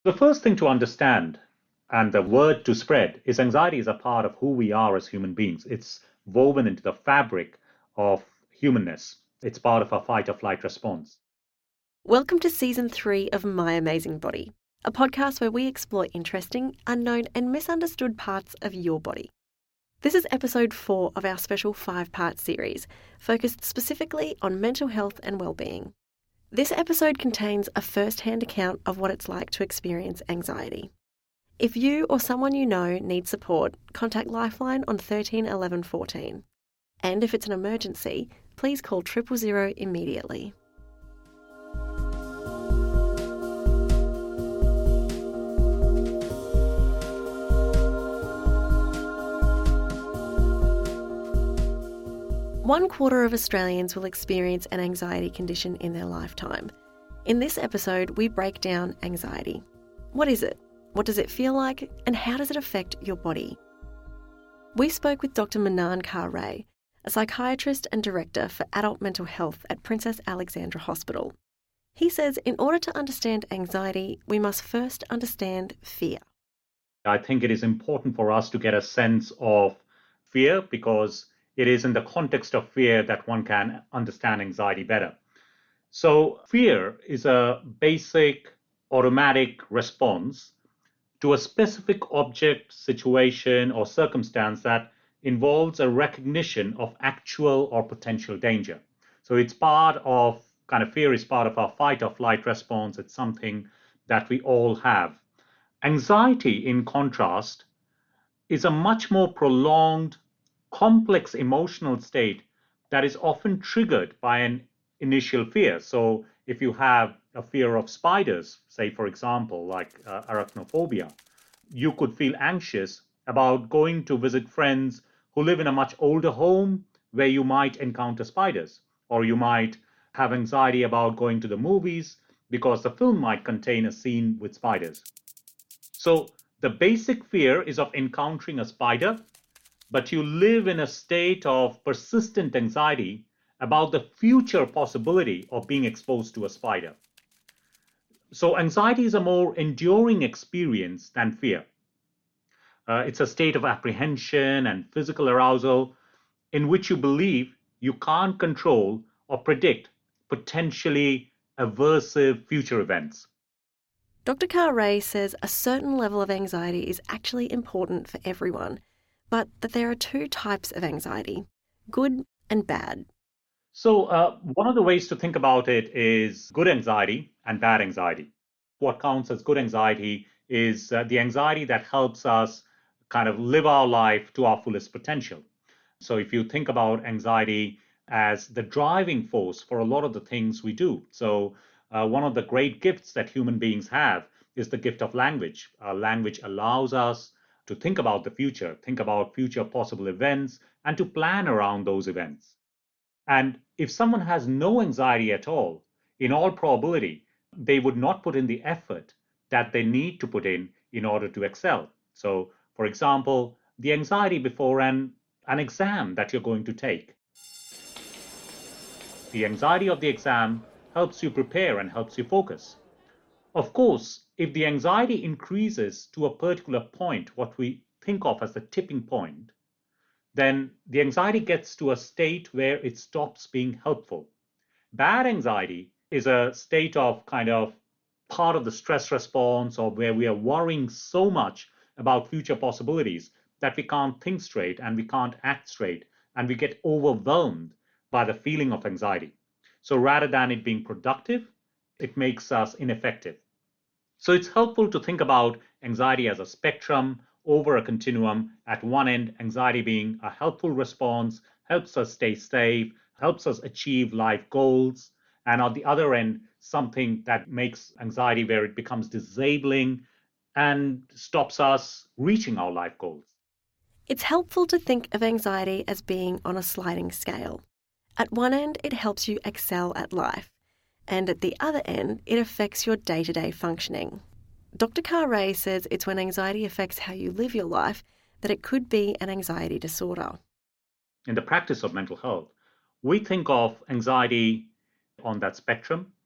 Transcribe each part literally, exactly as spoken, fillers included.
The first thing to understand and the word to spread is anxiety is a part of who we are as human beings. It's woven into the fabric of humanness. It's part of our fight or flight response. Welcome to Season three of My Amazing Body, a podcast where we explore interesting, unknown and misunderstood parts of your body. This is episode four of our special five-part series, focused specifically on mental health and well-being. This episode contains a first-hand account of what it's like to experience anxiety. If you or someone you know needs support, contact Lifeline on thirteen eleven fourteen. And if it's an emergency, please call triple zero immediately. One quarter of Australians will experience an anxiety condition in their lifetime. In this episode, we break down anxiety. What is it? What does it feel like? And how does it affect your body? We spoke with Doctor Manan Kaur-Ray, a psychiatrist and director for adult mental health at Princess Alexandra Hospital. He says in order to understand anxiety, we must first understand fear. I think it is important for us to get a sense of fear because it is in the context of fear that one can understand anxiety better. So fear is a basic automatic response to a specific object, situation, or circumstance that involves a recognition of actual or potential danger. So it's part of, kind of fear is part of our fight or flight response. It's something that we all have. Anxiety, in contrast, is a much more prolonged, complex emotional state that is often triggered by an initial fear. So if you have a fear of spiders, say, for example, like uh, arachnophobia, you could feel anxious about going to visit friends who live in a much older home where you might encounter spiders, or you might have anxiety about going to the movies because the film might contain a scene with spiders. So the basic fear is of encountering a spider, but you live in a state of persistent anxiety about the future possibility of being exposed to a spider. So anxiety is a more enduring experience than fear. Uh, it's a state of apprehension and physical arousal in which you believe you can't control or predict potentially aversive future events. Doctor Kaur-Ray says a certain level of anxiety is actually important for everyone, but that there are two types of anxiety, good and bad. So uh, one of the ways to think about it is good anxiety and bad anxiety. What counts as good anxiety is uh, the anxiety that helps us kind of live our life to our fullest potential. So if you think about anxiety as the driving force for a lot of the things we do. So uh, one of the great gifts that human beings have is the gift of language. Uh, language allows us to think about the future, think about future possible events, and to plan around those events. And if someone has no anxiety at all, in all probability, they would not put in the effort that they need to put in in order to excel. So, for example, the anxiety before an, an exam that you're going to take. The anxiety of the exam helps you prepare and helps you focus. Of course, if the anxiety increases to a particular point, what we think of as the tipping point, then the anxiety gets to a state where it stops being helpful. Bad anxiety is a state of kind of part of the stress response, or where we are worrying so much about future possibilities that we can't think straight and we can't act straight, and we get overwhelmed by the feeling of anxiety. So rather than it being productive, it makes us ineffective. So it's helpful to think about anxiety as a spectrum over a continuum. At one end, anxiety being a helpful response, helps us stay safe, helps us achieve life goals. And on the other end, something that makes anxiety where it becomes disabling and stops us reaching our life goals. It's helpful to think of anxiety as being on a sliding scale. At one end, it helps you excel at life, and at the other end, it affects your day-to-day functioning. Doctor Kaur-Ray says it's when anxiety affects how you live your life that it could be an anxiety disorder. In the practice of mental health, we think of anxiety on that spectrum,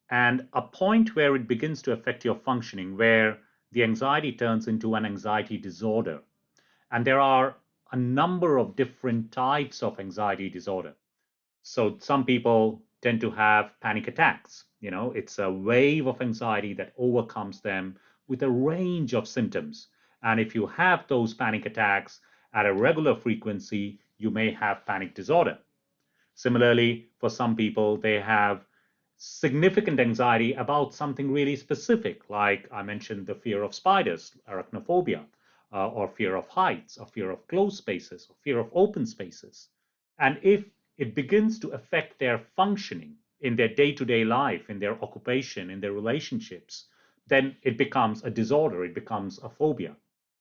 and a point where it begins to affect your functioning, where the anxiety turns into an anxiety disorder. And there are a number of different types of anxiety disorder. So some people tend to have panic attacks. You know, it's a wave of anxiety that overcomes them with a range of symptoms. And if you have those panic attacks at a regular frequency, you may have panic disorder. Similarly, for some people, they have significant anxiety about something really specific, like I mentioned the fear of spiders, arachnophobia, uh, or fear of heights, or fear of closed spaces, or fear of open spaces. And if it begins to affect their functioning in their day to day life, in their occupation, in their relationships, then it becomes a disorder, it becomes a phobia.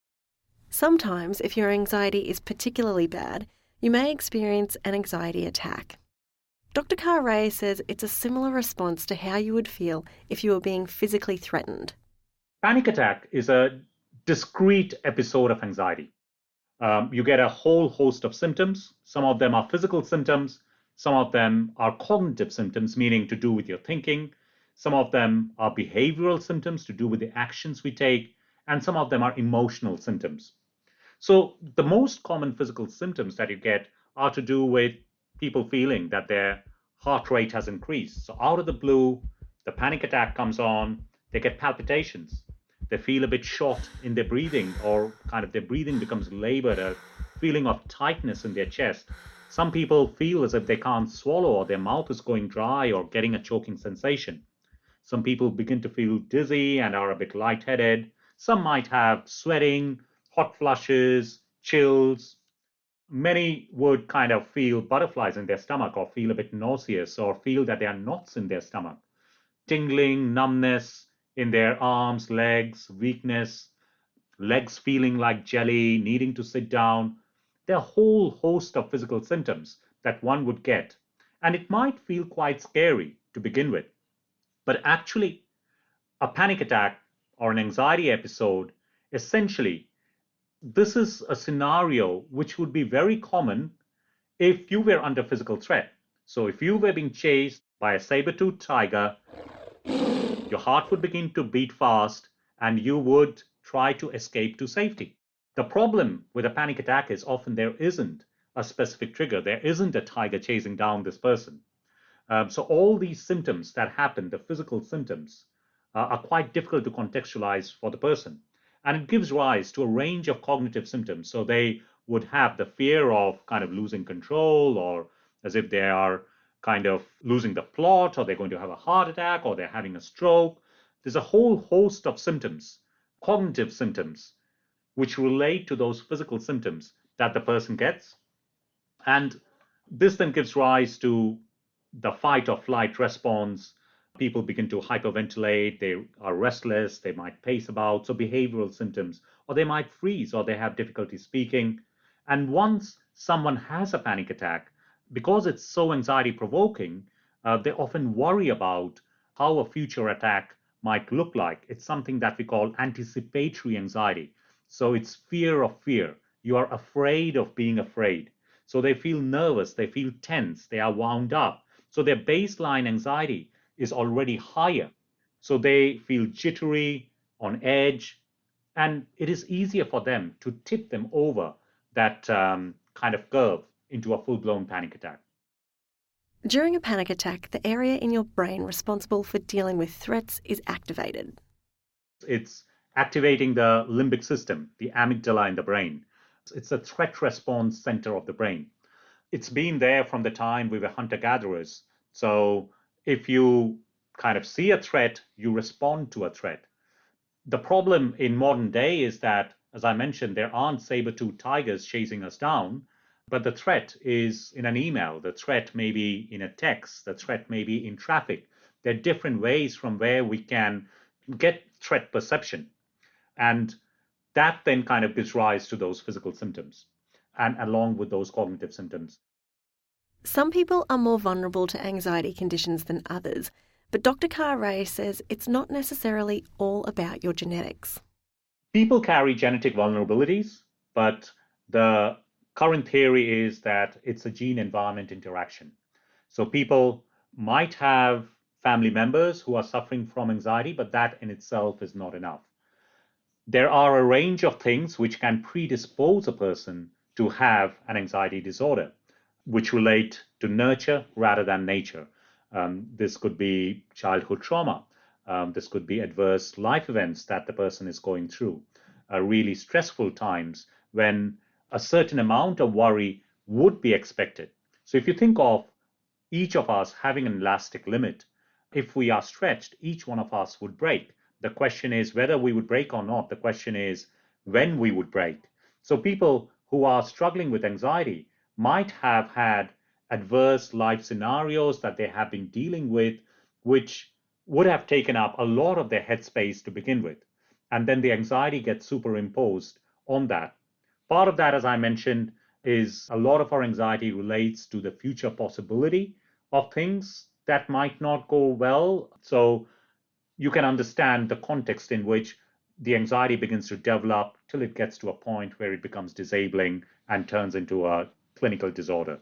Sometimes, if your anxiety is particularly bad, you may experience an anxiety attack. Doctor Carr Ray says it's a similar response to how you would feel if you were being physically threatened. Panic attack is a discrete episode of anxiety. Um, you get a whole host of symptoms. Some of them are physical symptoms. Some of them are cognitive symptoms, meaning to do with your thinking. Some of them are behavioral symptoms to do with the actions we take. And some of them are emotional symptoms. So the most common physical symptoms that you get are to do with people feeling that their heart rate has increased. So out of the blue, the panic attack comes on, they get palpitations. They feel a bit short in their breathing, or kind of their breathing becomes labored, a feeling of tightness in their chest. Some people feel as if they can't swallow, or their mouth is going dry, or getting a choking sensation. Some people begin to feel dizzy and are a bit lightheaded. Some might have sweating, hot flushes, chills. Many would kind of feel butterflies in their stomach, or feel a bit nauseous, or feel that there are knots in their stomach, tingling, numbness in their arms, legs, weakness, legs feeling like jelly, needing to sit down. There are a whole host of physical symptoms that one would get. And it might feel quite scary to begin with. But actually, a panic attack or an anxiety episode, essentially, this is a scenario which would be very common if you were under physical threat. So if you were being chased by a saber-toothed tiger, your heart would begin to beat fast and you would try to escape to safety. The problem with a panic attack is often there isn't a specific trigger. There isn't a tiger chasing down this person. Um, so all these symptoms that happen, the physical symptoms, uh, are quite difficult to contextualize for the person. And it gives rise to a range of cognitive symptoms. So they would have the fear of kind of losing control, or as if they are kind of losing the plot, or they're going to have a heart attack, or they're having a stroke. There's a whole host of symptoms, cognitive symptoms, which relate to those physical symptoms that the person gets. And this then gives rise to the fight or flight response. People begin to hyperventilate, they are restless, they might pace about, so behavioral symptoms, or they might freeze, or they have difficulty speaking. And once someone has a panic attack, because it's so anxiety provoking, uh, they often worry about how a future attack might look like. It's something that we call anticipatory anxiety. So it's fear of fear. You are afraid of being afraid. So they feel nervous, they feel tense, they are wound up. So their baseline anxiety is already higher. So they feel jittery, on edge, and it is easier for them to tip them over that um, kind of curve into a full-blown panic attack. During a panic attack, the area in your brain responsible for dealing with threats is activated. It's activating the limbic system, the amygdala in the brain. It's a threat response center of the brain. It's been there from the time we were hunter-gatherers. So if you kind of see a threat, you respond to a threat. The problem in modern day is that, as I mentioned, there aren't saber-toothed tigers chasing us down, but the threat is in an email, the threat may be in a text, the threat may be in traffic. There are different ways from where we can get threat perception. And that then kind of gives rise to those physical symptoms, and along with those cognitive symptoms. Some people are more vulnerable to anxiety conditions than others, but Doctor Carr Ray says it's not necessarily all about your genetics. People carry genetic vulnerabilities, but the current theory is that it's a gene-environment interaction. So people might have family members who are suffering from anxiety, but that in itself is not enough. There are a range of things which can predispose a person to have an anxiety disorder, which relate to nurture rather than nature. Um, this could be childhood trauma. Um, this could be adverse life events that the person is going through, uh, really stressful times when a certain amount of worry would be expected. So if you think of each of us having an elastic limit, if we are stretched, each one of us would break. The question is whether we would break or not. The question is when we would break. So people who are struggling with anxiety might have had adverse life scenarios that they have been dealing with, which would have taken up a lot of their headspace to begin with. And then the anxiety gets superimposed on that. Part of that, as I mentioned, is a lot of our anxiety relates to the future possibility of things that might not go well. So you can understand the context in which the anxiety begins to develop till it gets to a point where it becomes disabling and turns into a clinical disorder.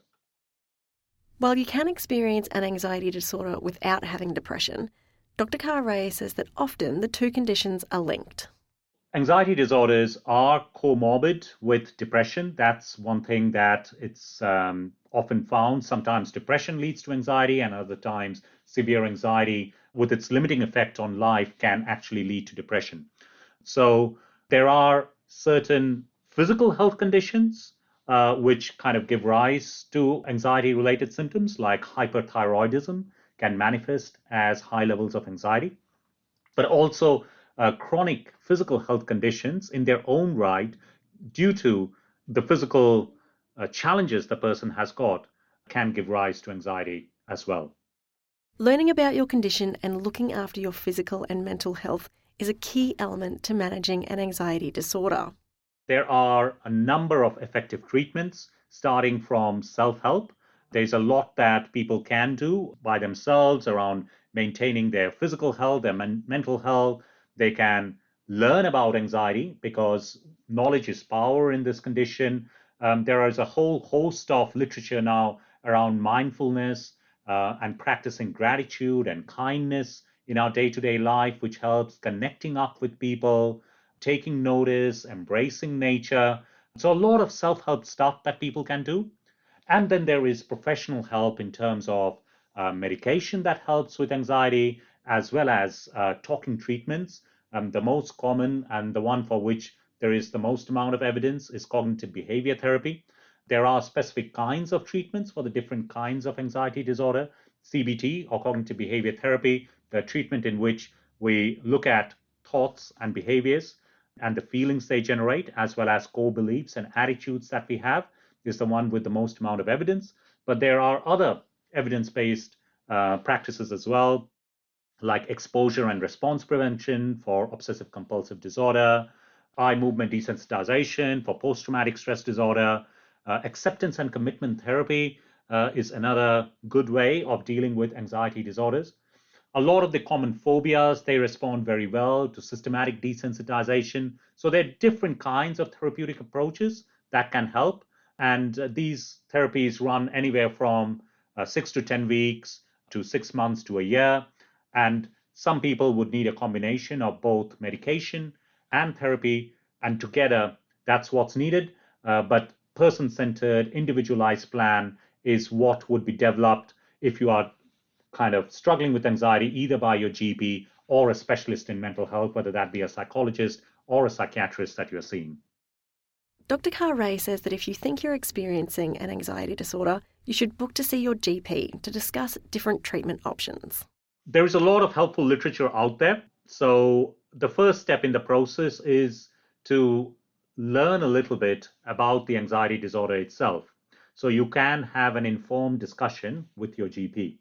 While you can experience an anxiety disorder without having depression, Doctor Kar-Ray says that often the two conditions are linked. Anxiety disorders are comorbid with depression. That's one thing that it's um, often found. Sometimes depression leads to anxiety, and other times severe anxiety with its limiting effect on life can actually lead to depression. So there are certain physical health conditions uh, which kind of give rise to anxiety-related symptoms, like hyperthyroidism can manifest as high levels of anxiety, but also uh, chronic physical health conditions in their own right, due to the physical uh, challenges the person has got, can give rise to anxiety as well. Learning about your condition and looking after your physical and mental health is a key element to managing an anxiety disorder. There are a number of effective treatments, starting from self-help. There's a lot that people can do by themselves around maintaining their physical health, their men- mental health. They can learn about anxiety because knowledge is power in this condition. Um, there is a whole host of literature now around mindfulness uh, and practicing gratitude and kindness in our day-to-day life, which helps connecting up with people, taking notice, embracing nature. So a lot of self-help stuff that people can do. And then there is professional help in terms of uh, medication that helps with anxiety, as well as uh, talking treatments. Um, the most common and the one for which there is the most amount of evidence is cognitive behavior therapy. There are specific kinds of treatments for the different kinds of anxiety disorder. C B T, or cognitive behavior therapy, the treatment in which we look at thoughts and behaviors and the feelings they generate, as well as core beliefs and attitudes that we have, is the one with the most amount of evidence. But there are other evidence-based uh, practices as well, like exposure and response prevention for obsessive compulsive disorder, eye movement desensitization for post-traumatic stress disorder. Uh, acceptance and commitment therapy uh, is another good way of dealing with anxiety disorders. A lot of the common phobias, they respond very well to systematic desensitization. So there are different kinds of therapeutic approaches that can help. And uh, these therapies run anywhere from uh, six to ten weeks to six months to a year. And some people would need a combination of both medication and therapy. And together, that's what's needed. Uh, but person-centered, individualized plan is what would be developed if you are kind of struggling with anxiety, either by your G P or a specialist in mental health, whether that be a psychologist or a psychiatrist that you're seeing. Doctor Kar-Ray says that if you think you're experiencing an anxiety disorder, you should book to see your G P to discuss different treatment options. There is a lot of helpful literature out there. So the first step in the process is to learn a little bit about the anxiety disorder itself, so you can have an informed discussion with your G P.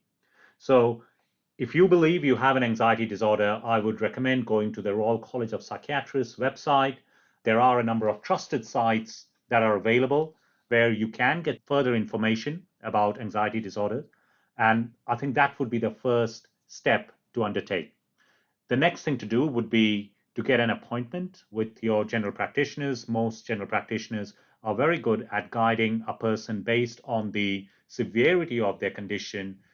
So if you believe you have an anxiety disorder, I would recommend going to the Royal College of Psychiatrists website. There are a number of trusted sites that are available where you can get further information about anxiety disorder. And I think that would be the first step to undertake. The next thing to do would be to get an appointment with your general practitioners. Most general practitioners are very good at guiding a person based on the severity of their condition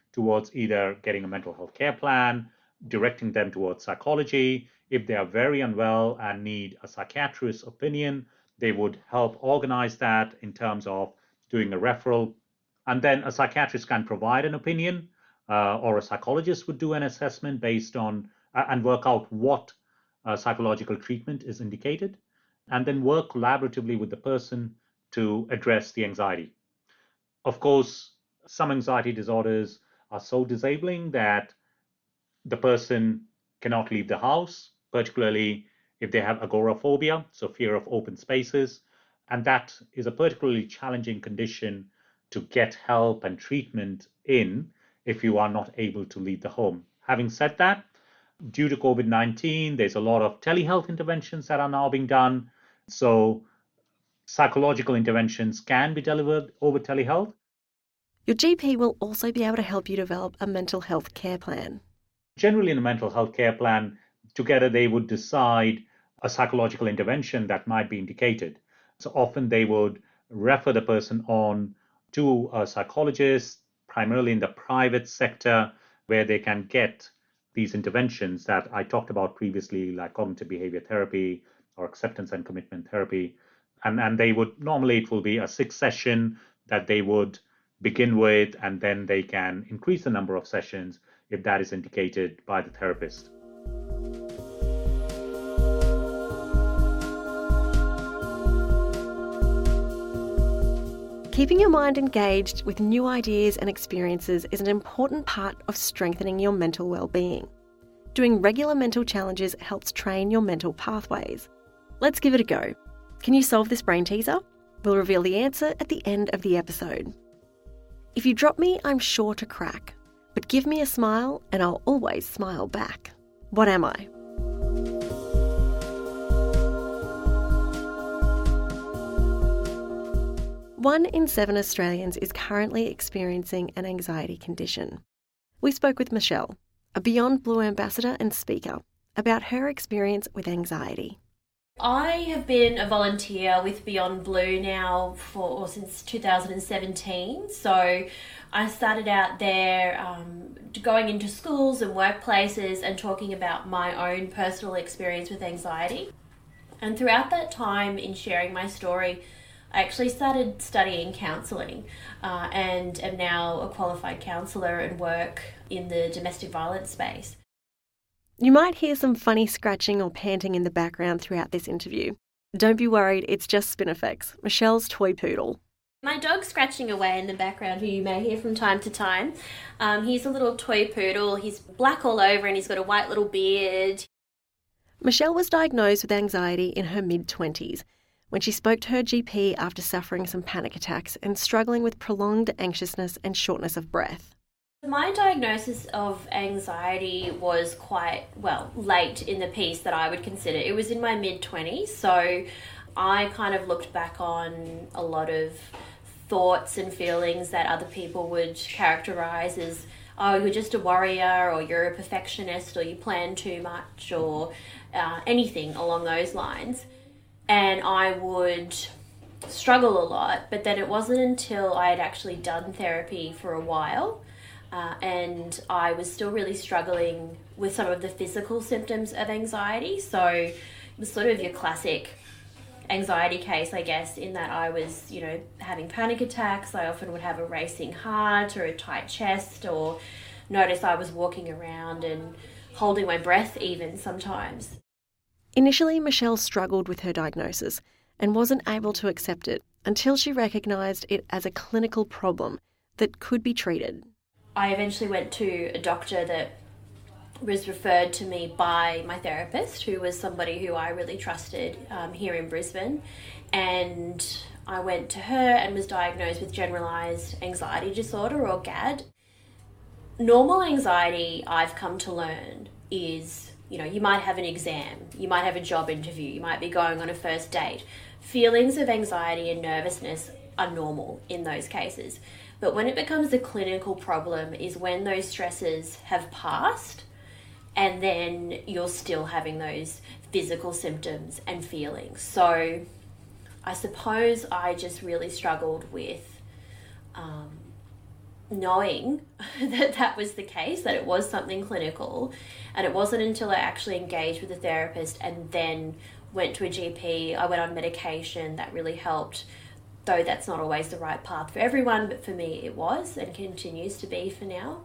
towards either getting a mental health care plan, directing them towards psychology. If they are very unwell and need a psychiatrist's opinion, they would help organize that in terms of doing a referral. And then a psychiatrist can provide an opinion, uh, or a psychologist would do an assessment based on uh, and work out what uh, psychological treatment is indicated, and then work collaboratively with the person to address the anxiety. Of course, some anxiety disorders are so disabling that the person cannot leave the house, particularly if they have agoraphobia, so fear of open spaces. And that is a particularly challenging condition to get help and treatment in if you are not able to leave the home. Having said that, due to COVID nineteen, there's a lot of telehealth interventions that are now being done. So psychological interventions can be delivered over telehealth. Your G P will also be able to help you develop a mental health care plan. Generally, in a mental health care plan, together they would decide a psychological intervention that might be indicated. So often they would refer the person on to a psychologist, primarily in the private sector, where they can get these interventions that I talked about previously, like cognitive behavior therapy or acceptance and commitment therapy. And, and they would, normally it will be a six session that they would begin with, and then they can increase the number of sessions if that is indicated by the therapist. Keeping your mind engaged with new ideas and experiences is an important part of strengthening your mental well-being. Doing regular mental challenges helps train your mental pathways. Let's give it a go. Can you solve this brain teaser? We'll reveal the answer at the end of the episode. If you drop me, I'm sure to crack. But give me a smile and I'll always smile back. What am I? One in seven Australians is currently experiencing an anxiety condition. We spoke with Michelle, a Beyond Blue ambassador and speaker, about her experience with anxiety. I have been a volunteer with Beyond Blue now for or since two thousand seventeen. So I started out there um, going into schools and workplaces and talking about my own personal experience with anxiety. And throughout that time in sharing my story, I actually started studying counselling uh, and am now a qualified counsellor and work in the domestic violence space. You might hear some funny scratching or panting in the background throughout this interview. Don't be worried, it's just Spinifex, Michelle's toy poodle. My dog's scratching away in the background, who you may hear from time to time. Um, he's a little toy poodle. He's black all over and he's got a white little beard. Michelle was diagnosed with anxiety in her mid-twenties when she spoke to her G P after suffering some panic attacks and struggling with prolonged anxiousness and shortness of breath. My diagnosis of anxiety was quite, well, late in the piece that I would consider. It was in my mid-twenties, so I kind of looked back on a lot of thoughts and feelings that other people would characterise as, oh, you're just a worrier, or you're a perfectionist, or you plan too much, or uh, anything along those lines. And I would struggle a lot, but then it wasn't until I had actually done therapy for a while uh, and I was still really struggling with some of the physical symptoms of anxiety. So it was sort of your classic anxiety case, I guess, in that I was, you know, having panic attacks. I often would have a racing heart or a tight chest, or notice I was walking around and holding my breath even sometimes. Initially, Michelle struggled with her diagnosis and wasn't able to accept it until she recognised it as a clinical problem that could be treated. I eventually went to a doctor that was referred to me by my therapist, who was somebody who I really trusted um, here in Brisbane. And I went to her and was diagnosed with generalised anxiety disorder, or G A D. Normal anxiety, I've come to learn, is, you know, you might have an exam, you might have a job interview, you might be going on a first date. Feelings of anxiety and nervousness are normal in those cases. But when it becomes a clinical problem is when those stresses have passed and then you're still having those physical symptoms and feelings. So I suppose I just really struggled with um, knowing that that was the case, that it was something clinical. And it wasn't until I actually engaged with a therapist and then went to a G P, I went on medication, that really helped. Though that's not always the right path for everyone, but for me it was and continues to be for now.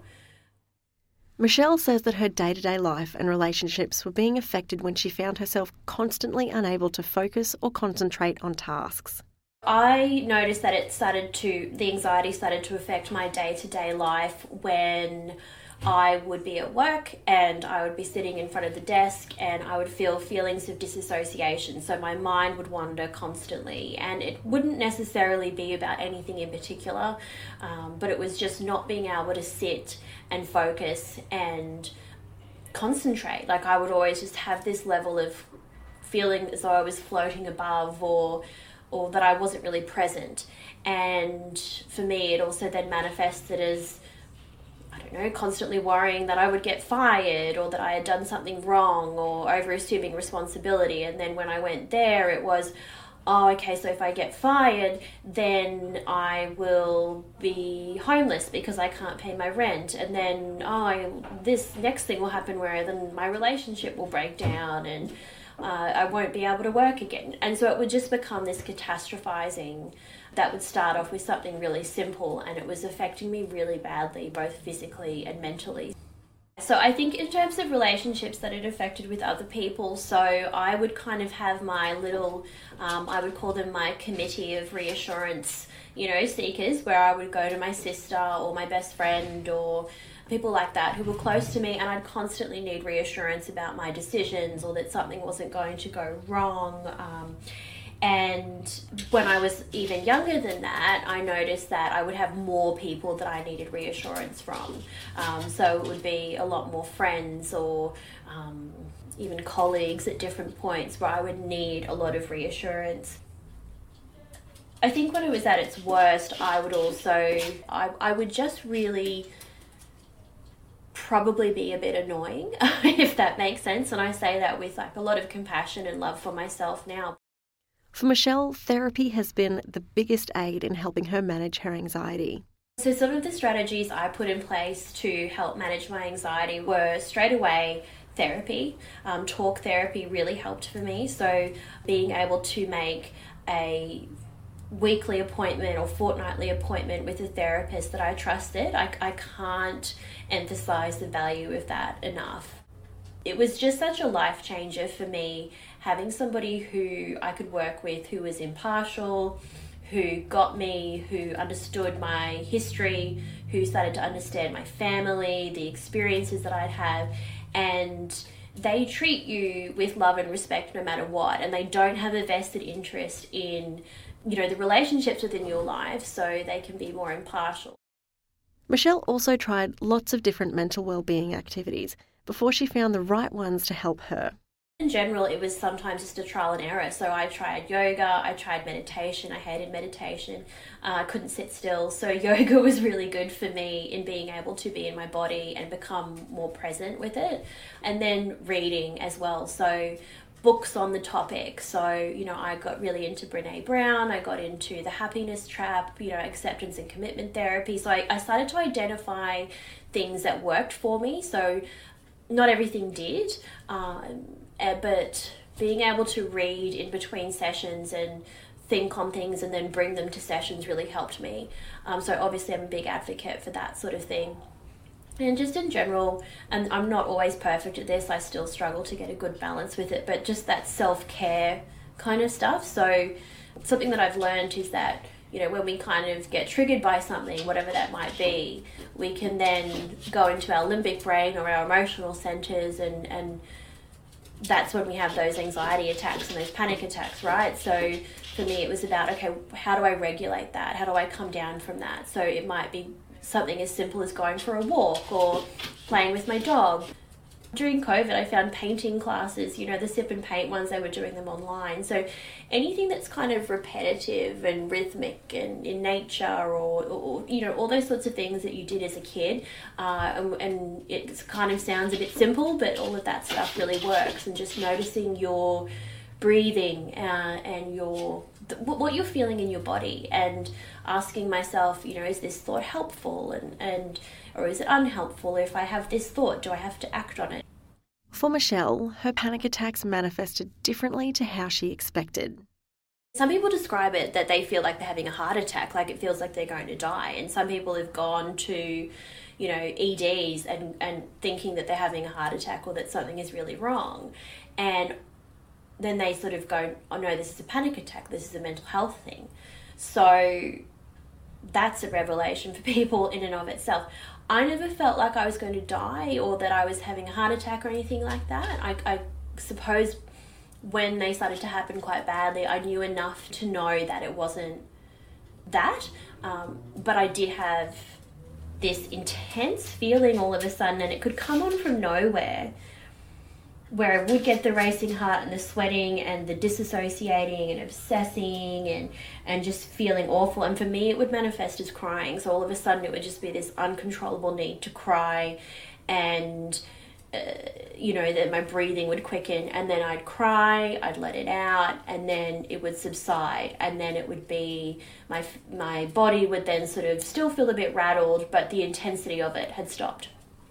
Michelle says that her day-to-day life and relationships were being affected when she found herself constantly unable to focus or concentrate on tasks. I noticed that it started to, the anxiety started to affect my day-to-day life when I would be at work and I would be sitting in front of the desk and I would feel feelings of disassociation. So my mind would wander constantly, and it wouldn't necessarily be about anything in particular, um, but it was just not being able to sit and focus and concentrate. Like I would always just have this level of feeling as though I was floating above, or or that I wasn't really present. And for me, it also then manifested as, I don't know, constantly worrying that I would get fired or that I had done something wrong, or over-assuming responsibility. And then when I went there, it was, oh, okay, so if I get fired, then I will be homeless because I can't pay my rent. And then, oh, I, this next thing will happen where then my relationship will break down and uh, I won't be able to work again. And so it would just become this catastrophizing that would start off with something really simple, and it was affecting me really badly, both physically and mentally. So I think in terms of relationships that it affected with other people, so I would kind of have my little, um, I would call them my committee of reassurance, you know, seekers, where I would go to my sister or my best friend or people like that who were close to me, and I'd constantly need reassurance about my decisions or that something wasn't going to go wrong. Um, And when I was even younger than that, I noticed that I would have more people that I needed reassurance from. Um, so it would be a lot more friends or um, even colleagues at different points where I would need a lot of reassurance. I think when it was at its worst, I would also, I, I would just really probably be a bit annoying, if that makes sense. And I say that with like a lot of compassion and love for myself now. For Michelle, therapy has been the biggest aid in helping her manage her anxiety. So some of the strategies I put in place to help manage my anxiety were straight away therapy. Um, talk therapy really helped for me. So being able to make a weekly appointment or fortnightly appointment with a therapist that I trusted, I, I can't emphasize the value of that enough. It was just such a life changer for me, having somebody who I could work with who was impartial, who got me, who understood my history, who started to understand my family, the experiences that I'd have, and they treat you with love and respect no matter what, and they don't have a vested interest in, you know, the relationships within your life, so they can be more impartial. Michelle also tried lots of different mental well-being activities before she found the right ones to help her. In general, it was sometimes just a trial and error. So I tried yoga, I tried meditation, I hated meditation, uh, I couldn't sit still. So yoga was really good for me in being able to be in my body and become more present with it. And then reading as well. So books on the topic. So, you know, I got really into Brené Brown, I got into the happiness trap, you know, acceptance and commitment therapy. So I, I started to identify things that worked for me. So not everything did, um, but being able to read in between sessions and think on things and then bring them to sessions really helped me. Um, so obviously I'm a big advocate for that sort of thing. And just in general, and I'm not always perfect at this, I still struggle to get a good balance with it, but just that self-care kind of stuff. So something that I've learned is that, you know, when we kind of get triggered by something, whatever that might be, we can then go into our limbic brain or our emotional centers, and, and that's when we have those anxiety attacks and those panic attacks, right? So for me, it was about, okay, how do I regulate that? How do I come down from that? So it might be something as simple as going for a walk or playing with my dog. During COVID, I found painting classes, you know, the sip and paint ones, they were doing them online. So anything that's kind of repetitive and rhythmic and in nature, or, or you know, all those sorts of things that you did as a kid. Uh, and, and it kind of sounds a bit simple, but all of that stuff really works. And just noticing your breathing uh, and your th- what you're feeling in your body, and asking myself, you know, is this thought helpful and, and or is it unhelpful? If I have this thought, do I have to act on it? For Michelle, her panic attacks manifested differently to how she expected. Some people describe it that they feel like they're having a heart attack, like it feels like they're going to die. And some people have gone to, you know, E Ds and, and thinking that they're having a heart attack or that something is really wrong. And then they sort of go, oh no, this is a panic attack, this is a mental health thing. So that's a revelation for people in and of itself. I never felt like I was going to die or that I was having a heart attack or anything like that. I, I suppose when they started to happen quite badly, I knew enough to know that it wasn't that. Um, but I did have this intense feeling all of a sudden, and it could come on from nowhere, where I would get the racing heart and the sweating and the disassociating and obsessing and, and just feeling awful. And for me, it would manifest as crying. So all of a sudden, it would just be this uncontrollable need to cry, and, uh, you know, that my breathing would quicken, and then I'd cry, I'd let it out, and then it would subside. And then it would be, my, my body would then sort of still feel a bit rattled, but the intensity of it had stopped.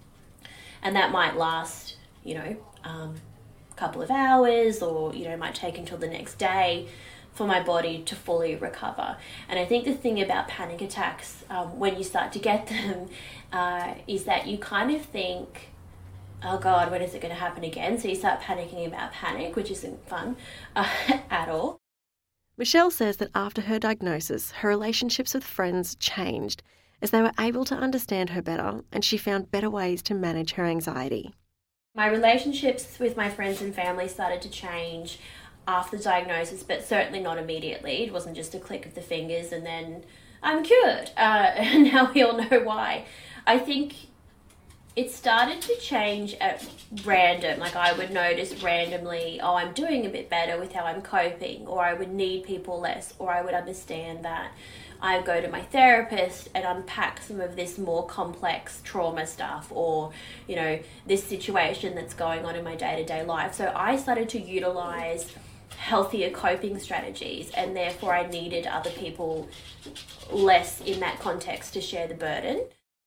And that might last, you know, Um, a couple of hours, or, you know, it might take until the next day for my body to fully recover. And I think the thing about panic attacks, um, when you start to get them, uh, is that you kind of think, oh God, when is it going to happen again? So you start panicking about panic, which isn't fun uh, at all. Michelle says that after her diagnosis, her relationships with friends changed as they were able to understand her better, and she found better ways to manage her anxiety. My relationships with my friends and family started to change after the diagnosis, but certainly not immediately. It wasn't just a click of the fingers and then I'm cured. Uh, and now we all know why. I think it started to change at random. Like I would notice randomly, oh, I'm doing a bit better with how I'm coping, or I would need people less, or I would understand that I go to my therapist and unpack some of this more complex trauma stuff, or, you know, this situation that's going on in my day-to-day life. So I started to utilize healthier coping strategies, and therefore I needed other people less in that context to share the burden.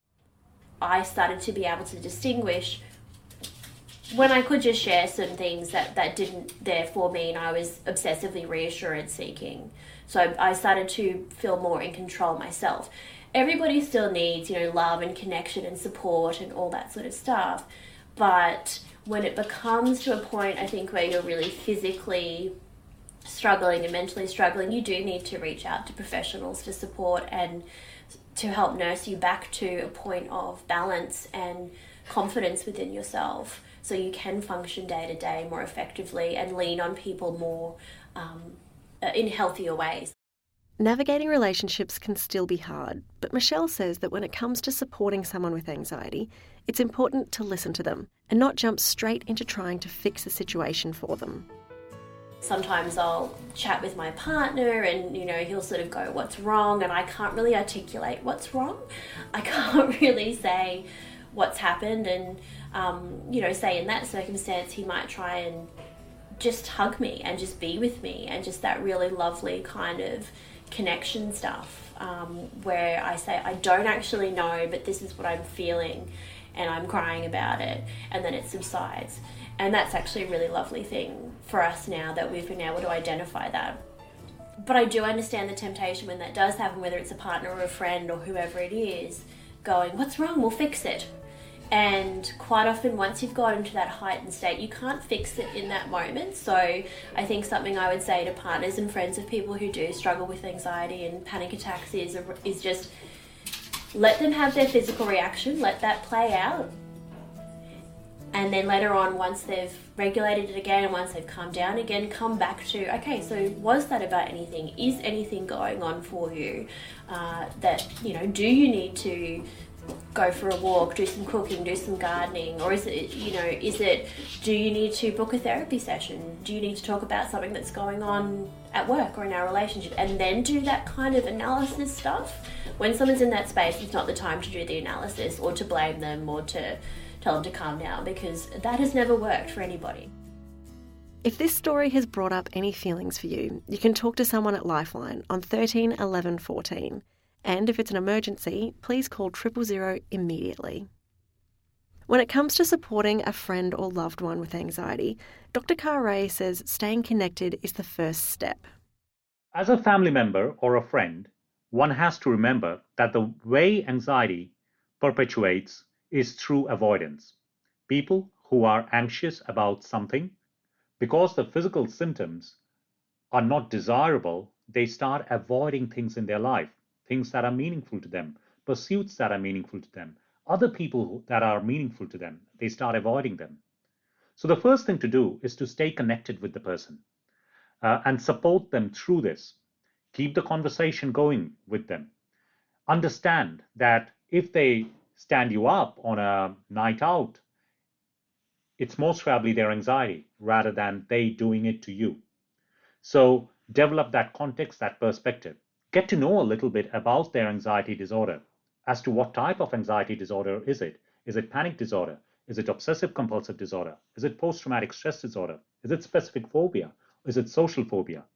I started to be able to distinguish when I could just share some things that, that didn't therefore mean I was obsessively reassurance seeking. So I started to feel more in control myself. Everybody still needs, you know, love and connection and support and all that sort of stuff. But when it becomes to a point, I think, where you're really physically struggling and mentally struggling, you do need to reach out to professionals for support and to help nurse you back to a point of balance and confidence within yourself, so you can function day to day more effectively and lean on people more um, in healthier ways. Navigating relationships can still be hard, but Michelle says that when it comes to supporting someone with anxiety, it's important to listen to them and not jump straight into trying to fix the situation for them. Sometimes I'll chat with my partner and, you know, he'll sort of go, what's wrong? And I can't really articulate what's wrong. I can't really say what's happened. And, um, you know, say in that circumstance, he might try and just hug me and just be with me, and just that really lovely kind of connection stuff, um, where I say, I don't actually know, but this is what I'm feeling, and I'm crying about it, and then it subsides. And that's actually a really lovely thing for us now that we've been able to identify that. But I do understand the temptation when that does happen, whether it's a partner or a friend or whoever it is, going, what's wrong? We'll fix it. And quite often, once you've got into that heightened state, you can't fix it in that moment. So I think something I would say to partners and friends of people who do struggle with anxiety and panic attacks is, is just let them have their physical reaction, let that play out. And then later on, once they've regulated it again, and once they've calmed down again, come back to, okay, so was that about anything? Is anything going on for you uh, that, you know, do you need to go for a walk, do some cooking, do some gardening? Or is it, you know, is it, do you need to book a therapy session? Do you need to talk about something that's going on at work or in our relationship? And then do that kind of analysis stuff. When someone's in that space, it's not the time to do the analysis or to blame them or to tell them to calm down, because that has never worked for anybody. If this story has brought up any feelings for you, you can talk to someone at Lifeline on thirteen eleven fourteen. And if it's an emergency, please call triple zero immediately. When it comes to supporting a friend or loved one with anxiety, Doctor Carre says staying connected is the first step. As a family member or a friend, one has to remember that the way anxiety perpetuates is through avoidance. People who are anxious about something, because the physical symptoms are not desirable, they start avoiding things in their life, things that are meaningful to them, pursuits that are meaningful to them, other people that are meaningful to them. They start avoiding them. So the first thing to do is to stay connected with the person uh, and support them through this. Keep the conversation going with them. Understand that if they stand you up on a night out, it's most probably their anxiety rather than they doing it to you. So develop that context, that perspective. Get to know a little bit about their anxiety disorder. As to what type of anxiety disorder is it? Is it panic disorder? Is it obsessive compulsive disorder? Is it post-traumatic stress disorder? Is it specific phobia? Is it social phobia?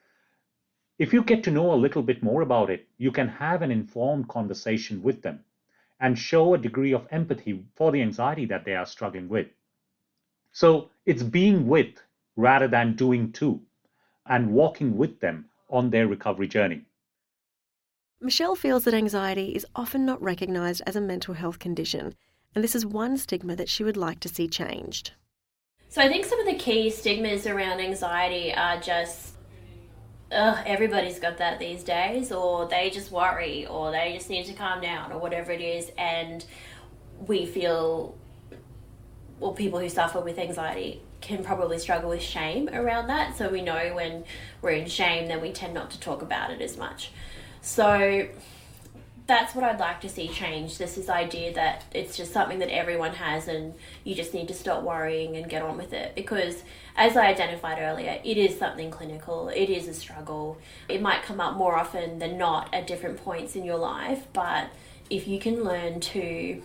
If you get to know a little bit more about it, you can have an informed conversation with them and show a degree of empathy for the anxiety that they are struggling with. So it's being with rather than doing to, and walking with them on their recovery journey. Michelle feels that anxiety is often not recognised as a mental health condition, and this is one stigma that she would like to see changed. So I think some of the key stigmas around anxiety are just, ugh, everybody's got that these days, or they just worry, or they just need to calm down, or whatever it is, and we feel, or people who suffer with anxiety can probably struggle with shame around that. So we know when we're in shame, then we tend not to talk about it as much. So that's what I'd like to see change. This is idea that it's just something that everyone has and you just need to stop worrying and get on with it. Because as I identified earlier, it is something clinical. It is a struggle. It might come up more often than not at different points in your life. But if you can learn to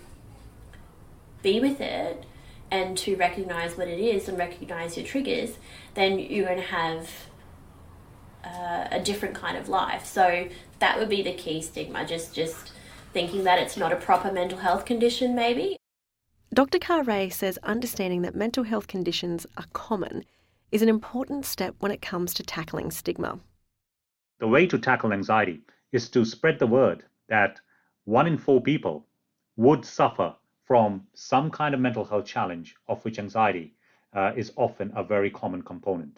be with it and to recognize what it is and recognize your triggers, then you're going to have uh, a different kind of life. So that would be the key stigma, just, just thinking that it's not a proper mental health condition maybe. Doctor Carre says understanding that mental health conditions are common is an important step when it comes to tackling stigma. The way to tackle anxiety is to spread the word that one in four people would suffer from some kind of mental health challenge, of which anxiety uh, is often a very common component.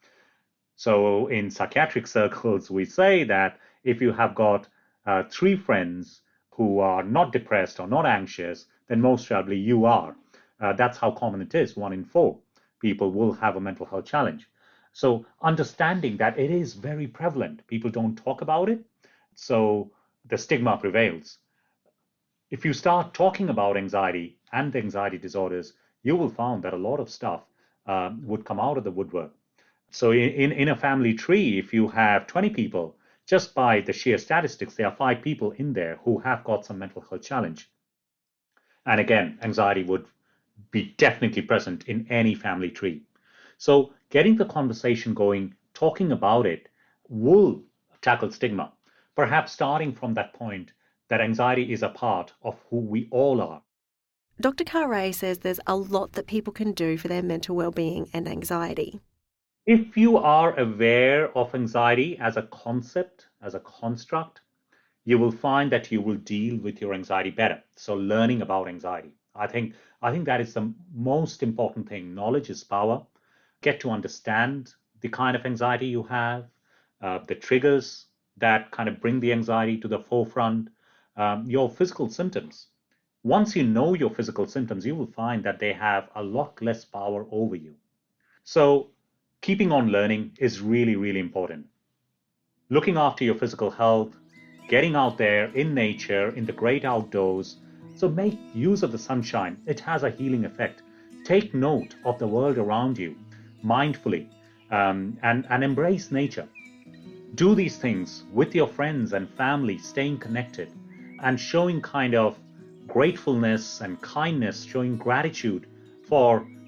So in psychiatric circles, we say that if you have got uh, three friends who are not depressed or not anxious, then most probably you are. Uh, that's how common it is. One in four people will have a mental health challenge. So understanding that it is very prevalent, people don't talk about it, so the stigma prevails. If you start talking about anxiety and anxiety disorders, you will find that a lot of stuff uh, would come out of the woodwork. So in, in a family tree, if you have twenty people, just by the sheer statistics, there are five people in there who have got some mental health challenge. And again, anxiety would be definitely present in any family tree. So getting the conversation going, talking about it, will tackle stigma, perhaps starting from that point that anxiety is a part of who we all are. Doctor Carre says there's a lot that people can do for their mental well-being and anxiety. If you are aware of anxiety as a concept, as a construct, you will find that you will deal with your anxiety better. So learning about anxiety. I think, I think that is the most important thing. Knowledge is power. Get to understand the kind of anxiety you have, uh, the triggers that kind of bring the anxiety to the forefront, um, your physical symptoms. Once you know your physical symptoms, you will find that they have a lot less power over you. So keeping on learning is really, really important. Looking after your physical health, getting out there in nature, in the great outdoors. So make use of the sunshine. It has a healing effect. Take note of the world around you mindfully um, and, and embrace nature. Do these things with your friends and family, staying connected and showing kind of gratefulness and kindness, showing gratitude for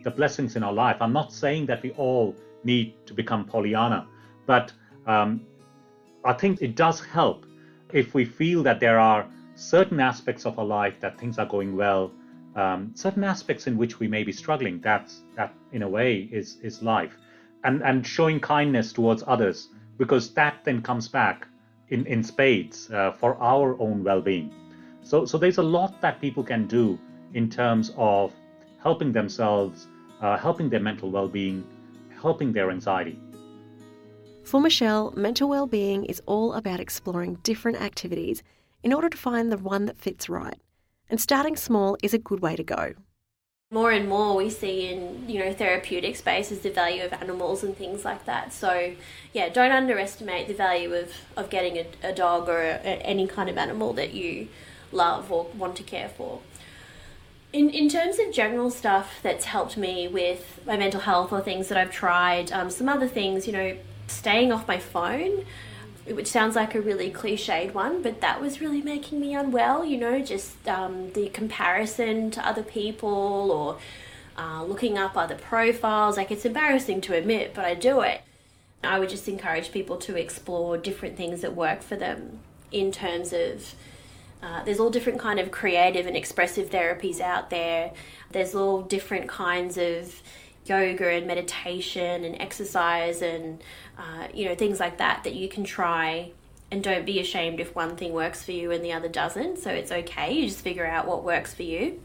the blessings in our life. I'm not saying that we all need to become Pollyanna, but um, I think it does help if we feel that there are certain aspects of our life that things are going well, um, certain aspects in which we may be struggling. That's that in a way is is life, and and showing kindness towards others, because that then comes back in in spades uh, for our own well-being. So so there's a lot that people can do in terms of helping themselves, uh, helping their mental well-being, helping their anxiety. For Michelle, mental well-being is all about exploring different activities in order to find the one that fits right. And starting small is a good way to go. More and more we see in, you know, therapeutic spaces the value of animals and things like that. So, yeah, don't underestimate the value of, of getting a, a dog or a, any kind of animal that you love or want to care for. In in terms of general stuff that's helped me with my mental health or things that I've tried, um, some other things, you know, staying off my phone, which sounds like a really cliched one, but that was really making me unwell, you know, just um, the comparison to other people or uh, looking up other profiles. Like, it's embarrassing to admit, but I do it. I would just encourage people to explore different things that work for them in terms of, uh, there's all different kind of creative and expressive therapies out there. There's all different kinds of yoga and meditation and exercise and uh, you know, things like that that you can try, and don't be ashamed if one thing works for you and the other doesn't. So it's okay, you just figure out what works for you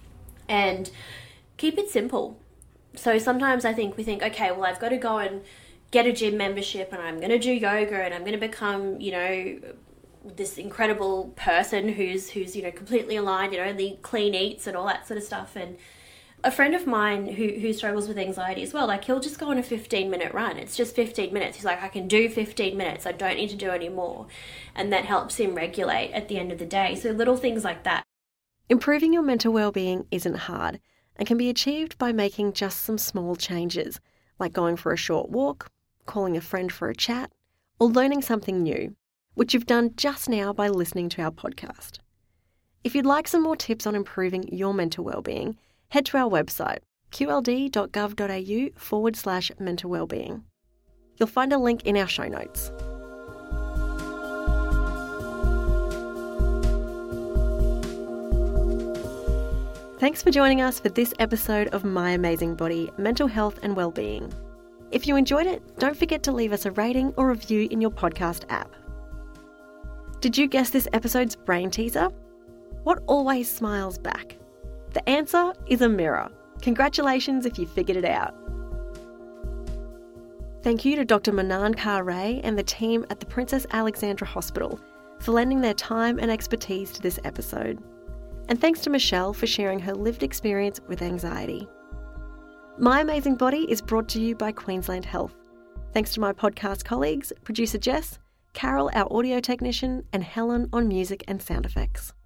and keep it simple. So sometimes I think we think, okay, well, I've got to go and get a gym membership and I'm going to do yoga and I'm going to become, you know, this incredible person who's who's you know, completely aligned, you know, only clean eats and all that sort of stuff. And a friend of mine who, who struggles with anxiety as well, like, he'll just go on a fifteen minute run. It's just fifteen minutes. He's like, I can do fifteen minutes. I don't need to do any more. And that helps him regulate at the end of the day. So little things like that. Improving your mental well-being isn't hard and can be achieved by making just some small changes, like going for a short walk, calling a friend for a chat, or learning something new, which you've done just now by listening to our podcast. If you'd like some more tips on improving your mental well-being, head to our website, qld.gov.au forward slash mental wellbeing. You'll find a link in our show notes. Thanks for joining us for this episode of My Amazing Body, Mental Health and Wellbeing. If you enjoyed it, don't forget to leave us a rating or review in your podcast app. Did you guess this episode's brain teaser? What always smiles back? The answer is a mirror. Congratulations if you figured it out. Thank you to Doctor Manan Kaur-Ray and the team at the Princess Alexandra Hospital for lending their time and expertise to this episode. And thanks to Michelle for sharing her lived experience with anxiety. My Amazing Body is brought to you by Queensland Health. Thanks to my podcast colleagues, producer Jess, Carol, our audio technician, and Helen on music and sound effects.